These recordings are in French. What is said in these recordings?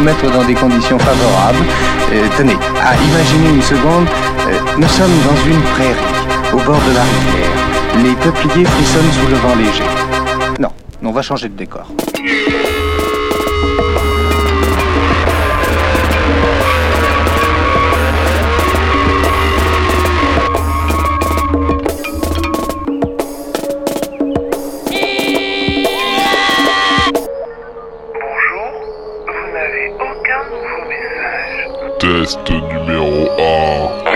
mettre dans des conditions favorables. Tenez, imaginez une seconde, nous sommes dans une prairie, au bord de la rivière. Les peupliers frissonnent sous le vent léger. Non, on va changer de décor. Test numéro 1.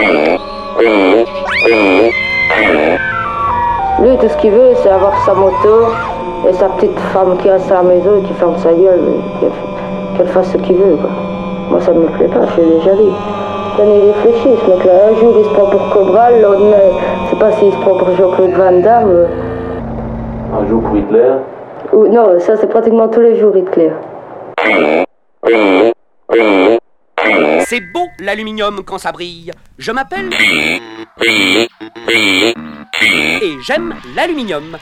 Lui, tout ce qu'il veut, c'est avoir sa moto et sa petite femme qui reste à la maison et qui ferme sa gueule, qu'elle fasse ce qu'il veut, quoi. Moi, ça me plaît pas, je l'ai déjà dit. Tenez, il réfléchit, ce mec-là. Un jour, il se prend pour Cobral, l'autre, je sais pas s'il se prend pour Jean-Claude Van Damme. Un jour pour Hitler? Ou, non, ça, c'est pratiquement tous les jours, Hitler. C'est beau l'aluminium quand ça brille. Je m'appelle... Et j'aime l'aluminium.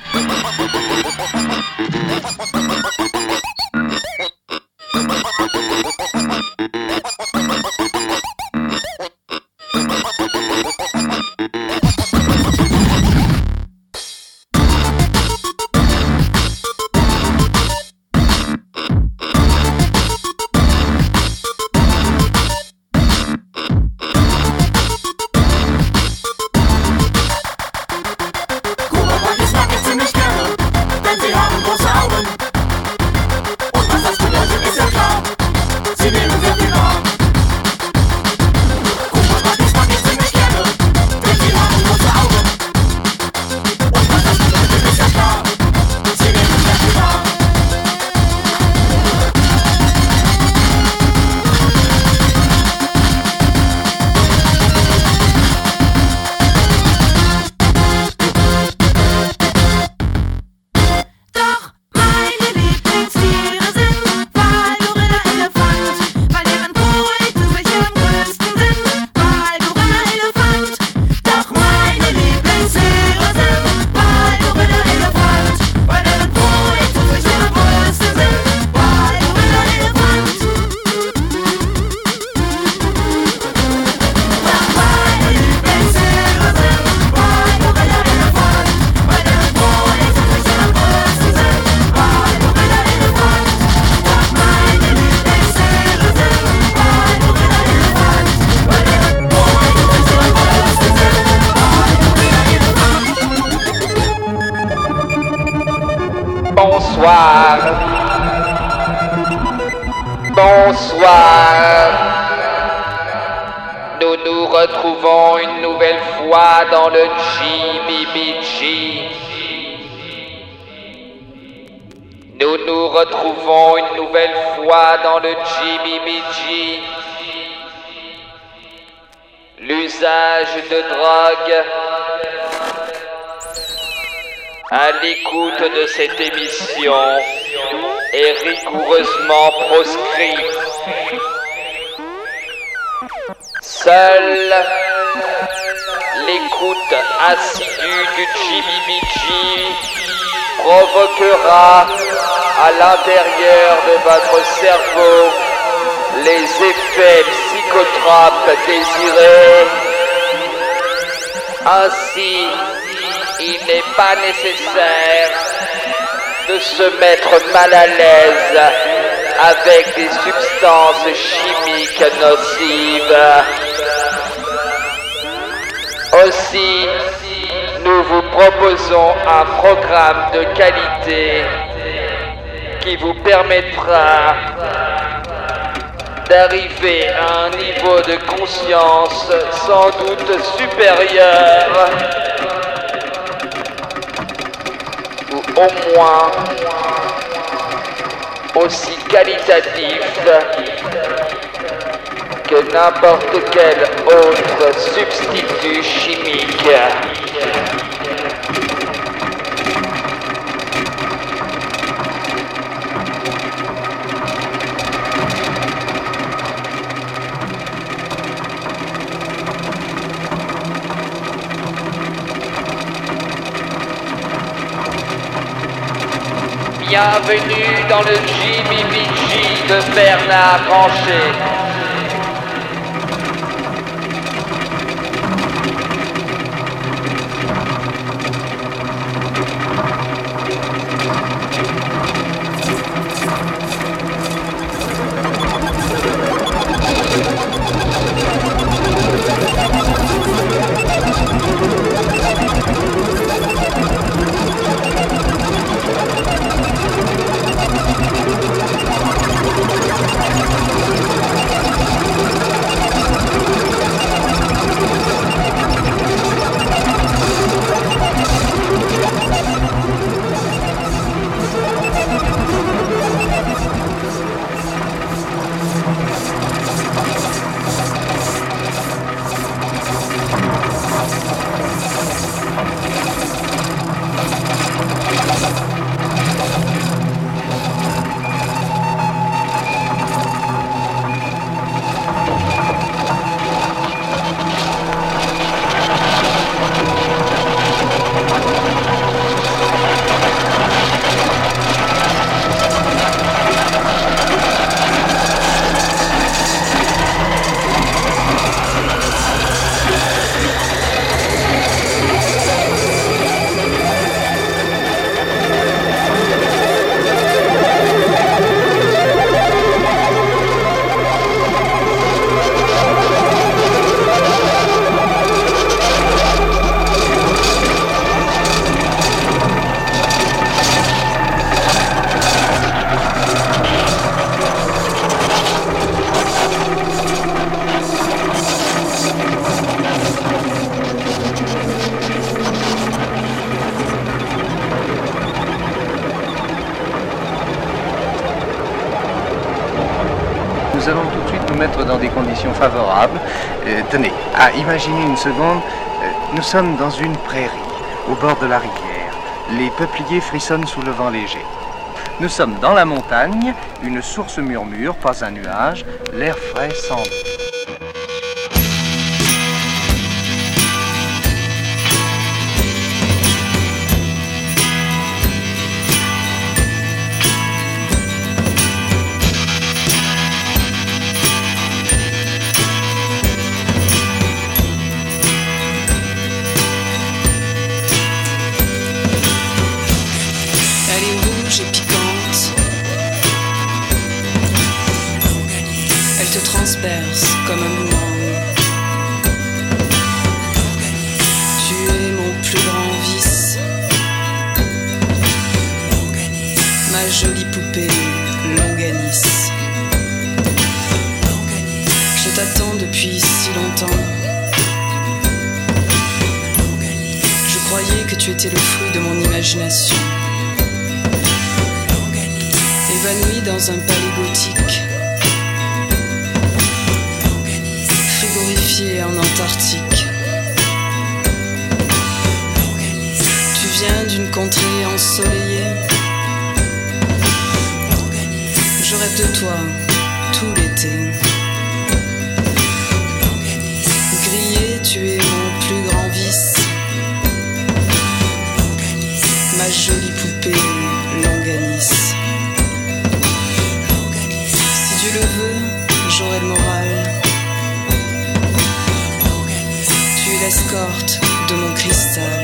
Bonsoir. Bonsoir. Nous nous retrouvons une nouvelle fois dans le GBBG. Nous nous retrouvons une nouvelle fois dans le GBBG. L'usage de drogue. À l'écoute de cette émission est rigoureusement proscrit. Seule l'écoute assidue du GBBG provoquera à l'intérieur de votre cerveau les effets psychotropes désirés. Ainsi, il n'est pas nécessaire de se mettre mal à l'aise avec des substances chimiques nocives. Aussi, nous vous proposons un programme de qualité qui vous permettra d'arriver à un niveau de conscience sans doute supérieur, ou au moins aussi qualitatif que n'importe quel autre substitut chimique. Bienvenue dans le JBBG de Bernard Rancher. Nous allons tout de suite nous mettre dans des conditions favorables. Tenez, imaginez une seconde, nous sommes dans une prairie, au bord de la rivière. Les peupliers frissonnent sous le vent léger. Nous sommes dans la montagne, une source murmure, pas un nuage, l'air frais semble. Transperce comme un boomerang. Tu es mon plus grand vice, ma jolie poupée longanisse. Je t'attends depuis si longtemps. Je croyais que tu étais le fruit de mon imagination, évanoui dans un palais gothique, en Antarctique. Tu viens d'une contrée ensoleillée. Je rêve de toi tout l'été. Grillé, tu es mon plus grand vice, ma jolie poupée longanisse. Si Dieu le veut, j'aurai le moral. L'escorte de mon cristal.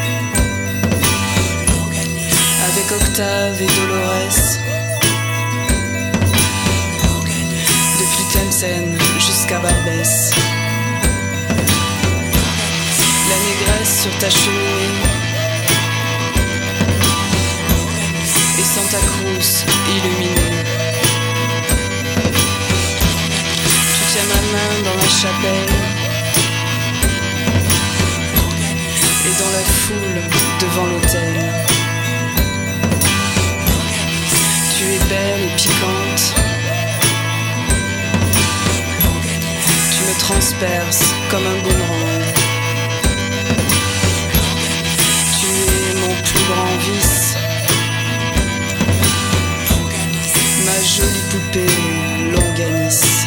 Avec Octave et Dolores, depuis Tlemcen jusqu'à Barbès. La négresse sur ta cheminée et Santa Cruz illuminée. Tu tiens ma main dans la chapelle et dans la foule devant l'autel. Tu es belle et piquante. Tu me transperces comme un boomerang. Tu es mon plus grand vice, ma jolie poupée longanisse.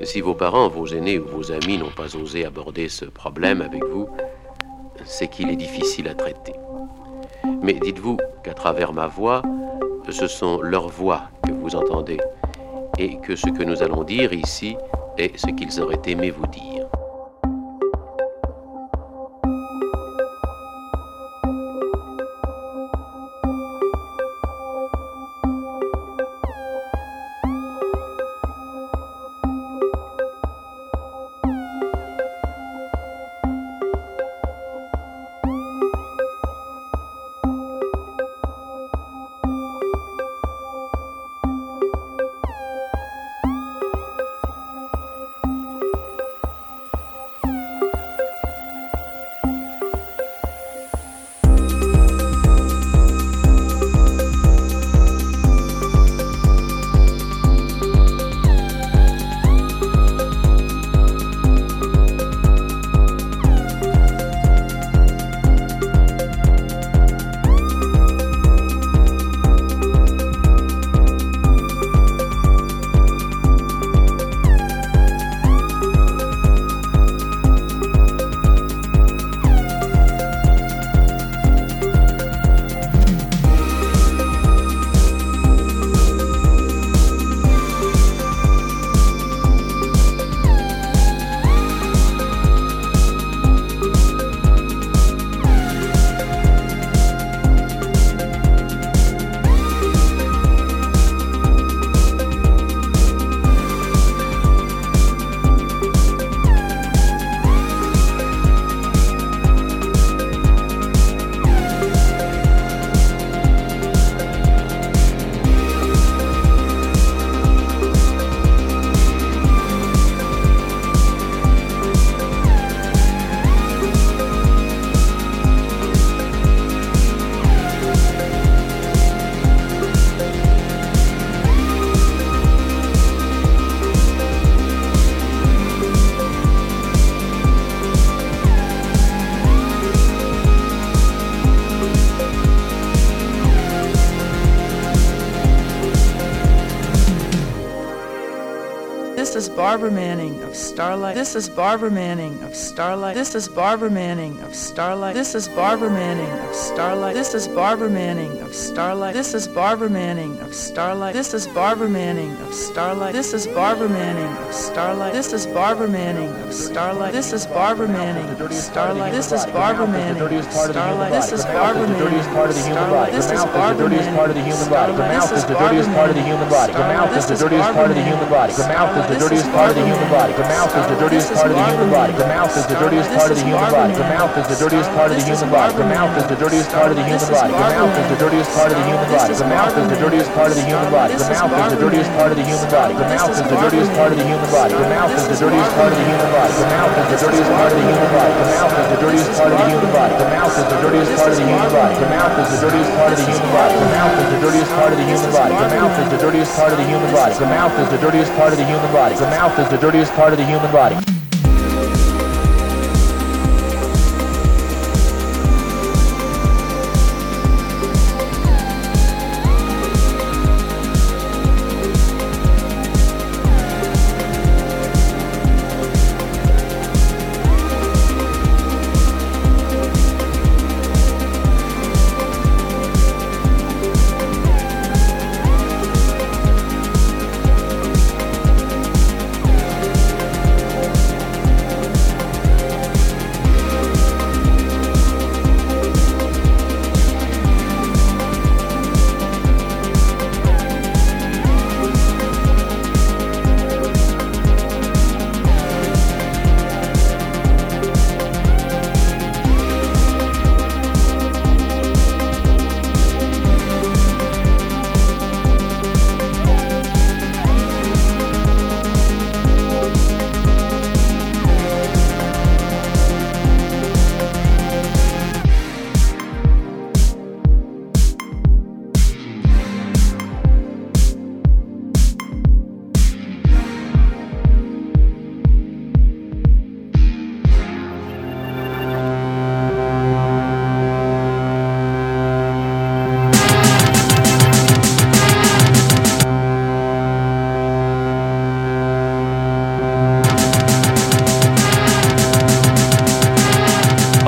Si vos parents, vos aînés ou vos amis n'ont pas osé aborder ce problème avec vous, c'est qu'il est difficile à traiter. Mais dites-vous qu'à travers ma voix, ce sont leurs voix que vous entendez, et que ce que nous allons dire ici est ce qu'ils auraient aimé vous dire. This is Barbara Manning of Starlight. This is Barbara Manning of Starlight. This is Barbara Manning of Starlight. This is Barbara Manning of Starlight. This is Barbara Manning of Starlight. This is Barbara Manning of Starlight. This is Barbara Manning of Starlight. This is Barbara Manning of Starlight. This is Barbara Manning of Starlight. This is Barbara Manning of Starlight. This is Barbara Manning of Starlight. This is Barbara Manning of Starlight. This is Barbara Manning part of the human body. The mouth is the dirtiest part of the human body. The mouth is the dirtiest part of the human body. The mouth is the dirtiest part of the human body. The mouth is the dirtiest part of the human body. The mouth is the dirtiest part of the human body. The mouth is the dirtiest part of the human body. The mouth is the dirtiest part of the human body. The mouth is the dirtiest part of the human body. The mouth is the dirtiest part of the human body. The mouth is the dirtiest part of the human body. The mouth is the dirtiest part of the human body. The mouth is the dirtiest part of the human body. The mouth is the dirtiest part of the human body. The mouth is the dirtiest part of the human body. The mouth is the dirtiest part of the human body. The mouth is the dirtiest part of the human body. The mouth is the dirtiest part of the human body. The mouth is the dirtiest part of the human body. The mouth is the dirtiest part of the human body. The mouth is the dirtiest part of the human body.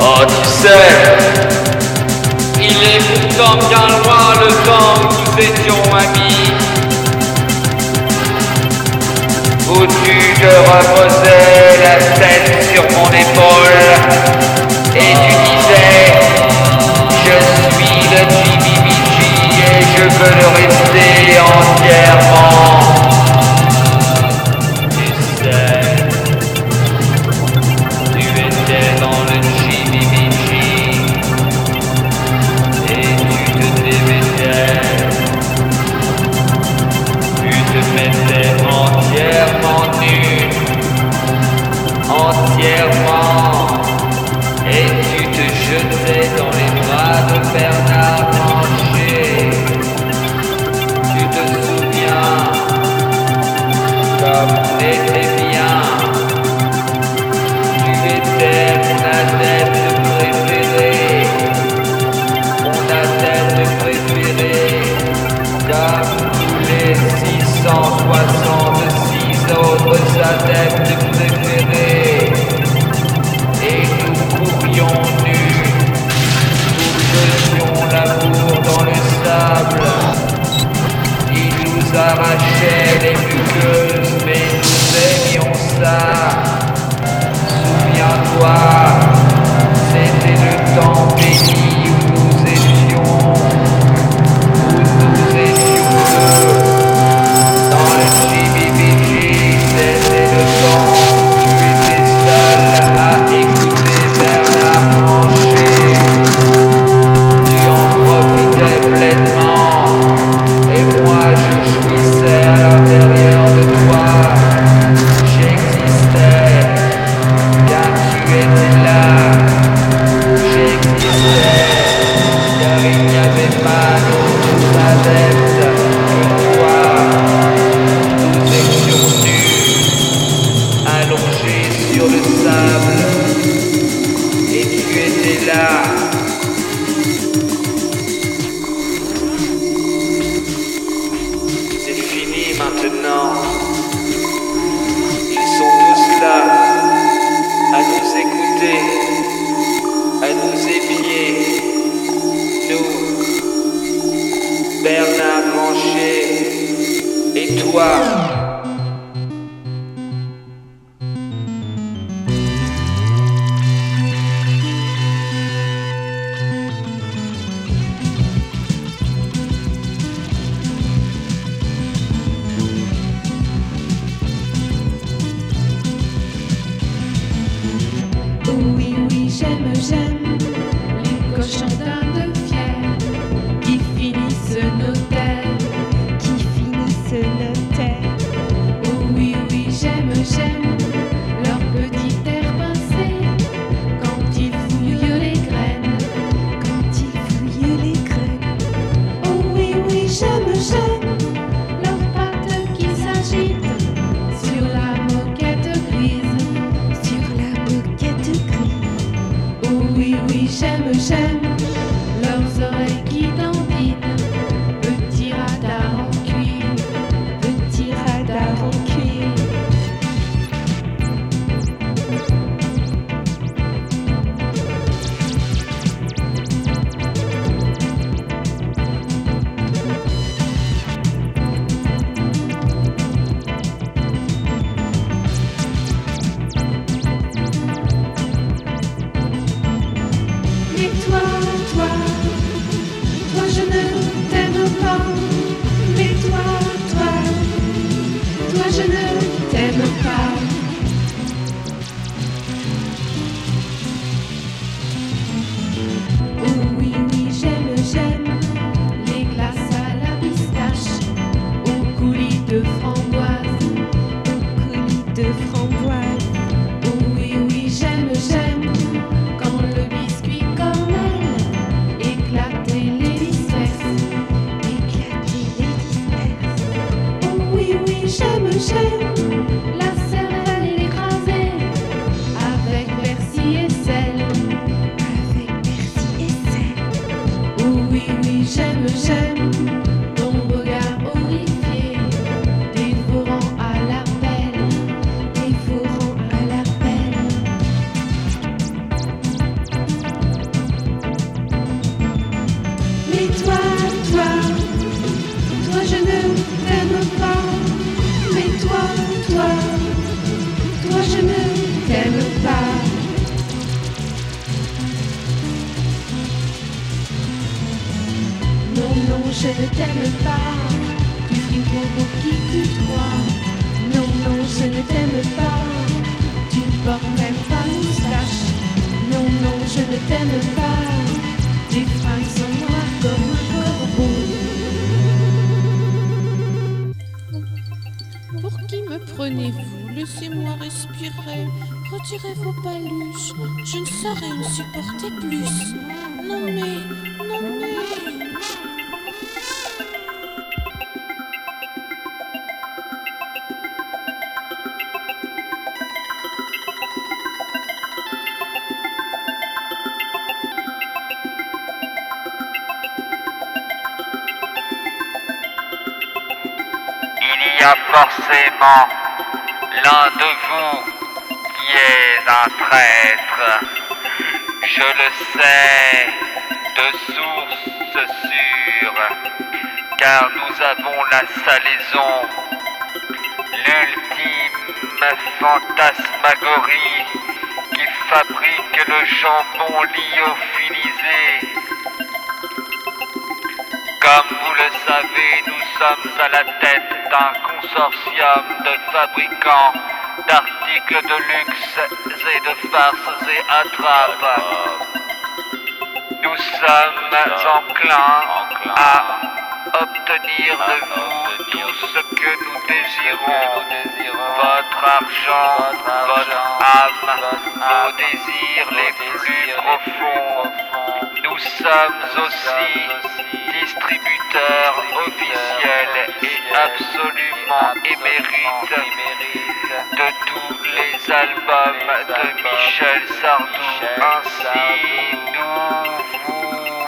Oh, tu sais, il est pourtant bien loin le temps où nous étions amis, où tu te reposais la tête sur mon épaule et tu disais, je suis le JBBG et je veux le rester entièrement. Tu sais, tu étais dans le JBBG et tu te dévêtais, tu te mettais entièrement nu, entièrement, et tu te jetais dans les bras de Bernard Manger. Tu te souviens, comme on était bien, tu étais mon adepte préféré, comme tous les 666 autres adeptes préférés. Et nous courions nus, nous faisions l'amour dans le sable. Il nous arrachait les muqueuses, mais nous aimions ça. Souviens-toi, c'était le temps béni où nous étions deux. Dans le JBBG, c'était le temps où tu étais seul à écouter Bernard Manger. Tu en profitais pleinement, et moi je jouissais à l'intérieur de toi. J'existais, car tu étais là. J'existais, car il n'y avait pas d'autres adeptes que toi. Nous étions nus, allongés sur le sable, et tu étais là. C'est fini maintenant. Ils sont tous là, à nous écouter, à nous épier. Nous, Bernard Manger, et toi. Oui, oui, j'aime, les cochons d'Inde fiers qui finissent nos terres, Oh oui, oui, j'aime, leur petit air pincé quand ils fouillent les graines, Oh oui, oui, j'aime, leurs pattes qui s'agitent sur la moquette grise, Oh oui, oui, j'aime, leurs oreilles qui dandinent, petit radar en cuir, Et toi je ne t'aime pas. Tu dis pour qui tu crois. Non, non, je ne t'aime pas. Tu ne portes même pas moustache. Non, non, je ne t'aime pas. Tes fringues sont noires comme un corbeau. Pour qui me prenez-vous? Laissez-moi respirer. Retirez vos paluches. Je ne saurais me supporter plus. Non mais, non mais... Il y a forcément l'un de vous qui est un traître. Je le sais de source sûre, car nous avons la salaison, l'ultime fantasmagorie qui fabrique le jambon lyophilisé. Comme vous le savez, nous sommes à la tête d'un consortium de fabricants d'articles de luxe et de farces et attrapes. Nous sommes enclins à obtenir de vous tout ce que nous désirons. Votre argent, votre âme, vos désirs les plus profonds. Nous sommes aussi distributeurs officiels et absolument émérites de tous les albums de Michel Sardou. Ainsi, nous vous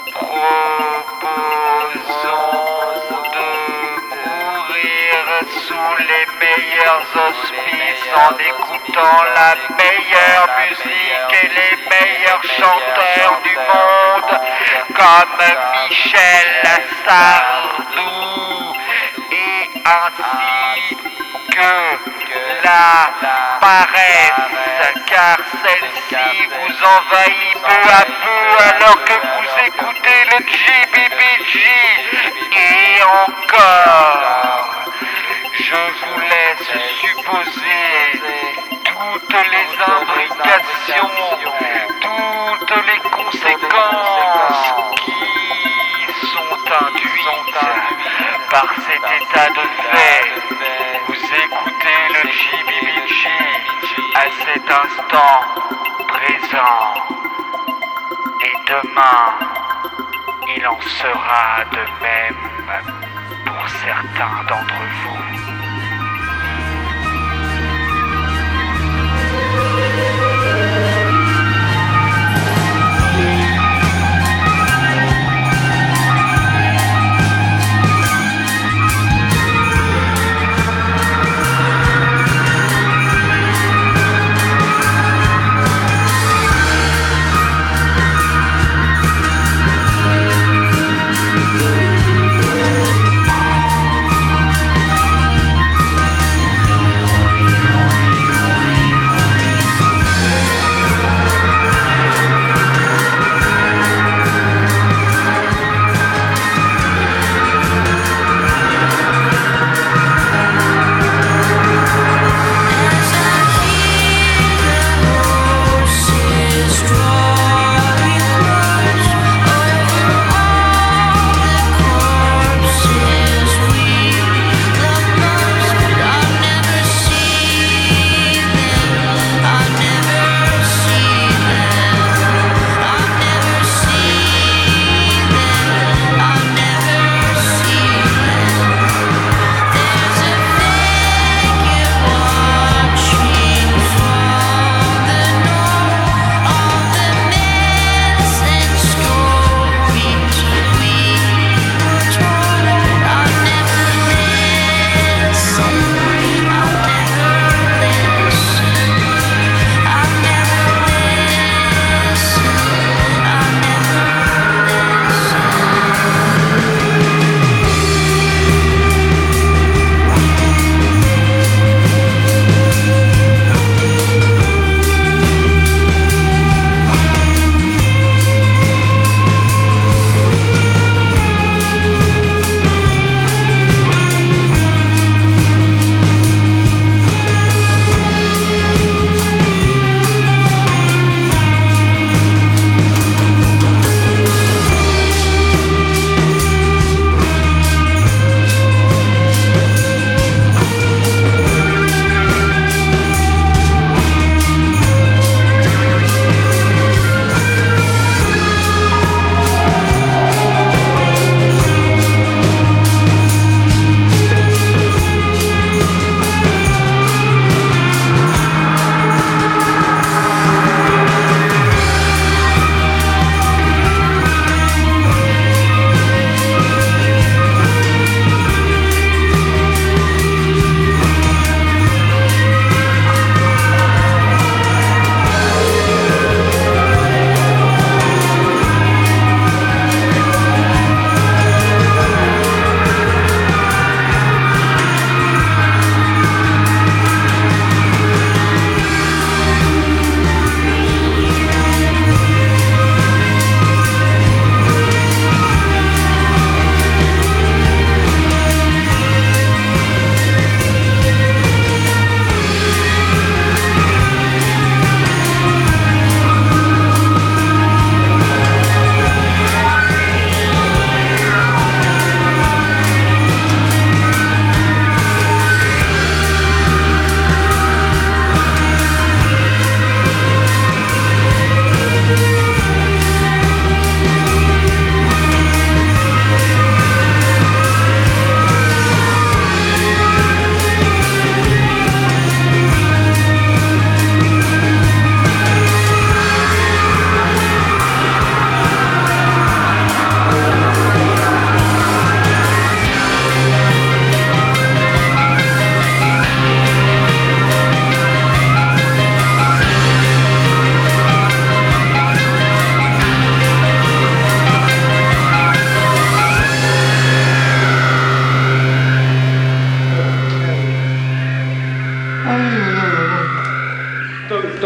proposons de mourir sous les meilleurs auspices en écoutant la meilleure musique et les meilleurs chanteurs du monde comme Michel Sardou, et ainsi que la paresse, car celle-ci vous envahit peu à peu alors que vous écoutez le GBBG. Et encore, je vous laisse supposer toutes les imbrications, toutes les conséquences qui sont induites par cet état de fait. Vous écoutez le GBBG à cet instant présent, et demain il en sera de même pour certains d'entre vous.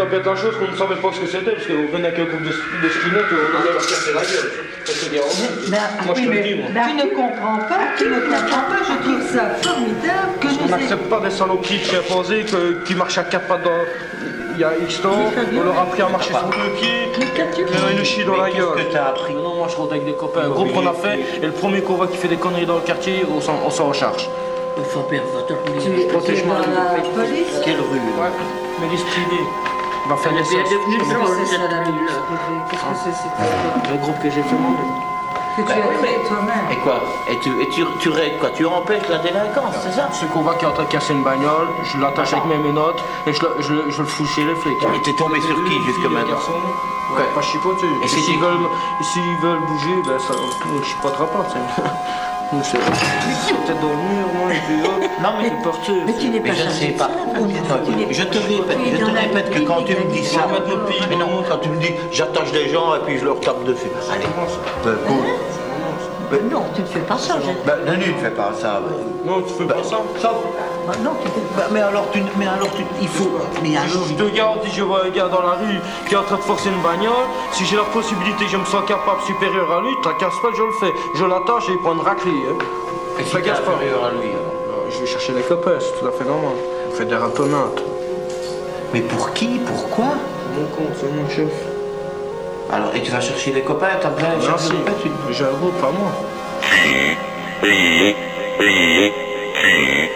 ça peut être la chose qu'on ne savait pas ce que c'était, parce qu'on venait avec un groupe de skinheads, on allait leur casser la gueule. Moi, je te le dis, moi. Tu ne comprends pas, je trouve ça formidable que on n'accepte pas des saloperies de chimpanzés qui marchent à quatre pattes il y a X temps, on leur a appris à marcher sur deux pieds, mais ils nous chient dans la gueule. Qu'est-ce que t'as appris? Non, moi je rentre avec des copains, un groupe qu'on a fait, et le premier qu'on voit qui fait des conneries dans le quartier, on s'en recharge. Faut perdre votre Tu es dans la police? Quelle rue? Ouais, Mélis privé. Il va faire les Qu'est-ce que c'est ça la milice privée? Qu'est-ce que c'est le groupe que j'ai fondé. Que tu as créé toi-même. Et quoi? Et tu règles quoi? Tu empêches la délinquance, c'est ça? Ce qu'on voit qui est en train de casser une bagnole, je l'attache avec mes menottes et je le fous chez les flics. Et t'es tombé sur qui jusque maintenant? Ouais, pas chipoter. Et s'ils veulent bouger, ben ça, on ne chipotera pas, tu sais. C'est peut-être dans le mur, moi, et puis hop. Non, mais tu n'es pas je ne sais pas. Je te répète que quand tu me dis ça, mais non, quand tu me dis j'attache des gens et puis je leur tape dessus. Allez, non, tu ne fais pas ça. Non, tu ne fais pas ça. Non, tu fais pas ça. Non, tu fais pas. Mais alors, il faut. Mais alors, je te garantis, je vois un gars dans la rue qui est en train de forcer une bagnole. Si j'ai la possibilité, je me sens capable, supérieur à lui, t'inquiète pas, je le fais. Je l'attache et il prend une raclée. Et si t'es supérieur à lui, je vais chercher les copains, c'est tout à fait normal. On fait des ratonnades. Mais pour qui? Pourquoi? Mon compte, c'est mon chef. Alors, et tu vas chercher des copains, t'as plein de chercher j'ai un groupe, pas moi.